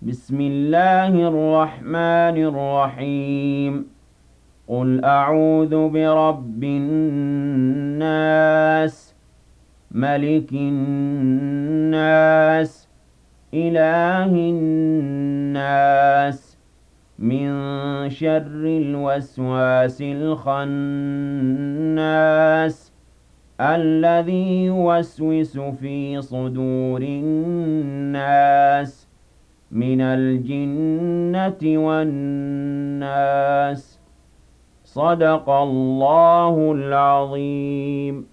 بسم الله الرحمن الرحيم قل أعوذ برب الناس ملك الناس إله الناس من شر الوسواس الخناس الذي يوسوس في صدور الناس من الجنة والناس. صدق الله العظيم.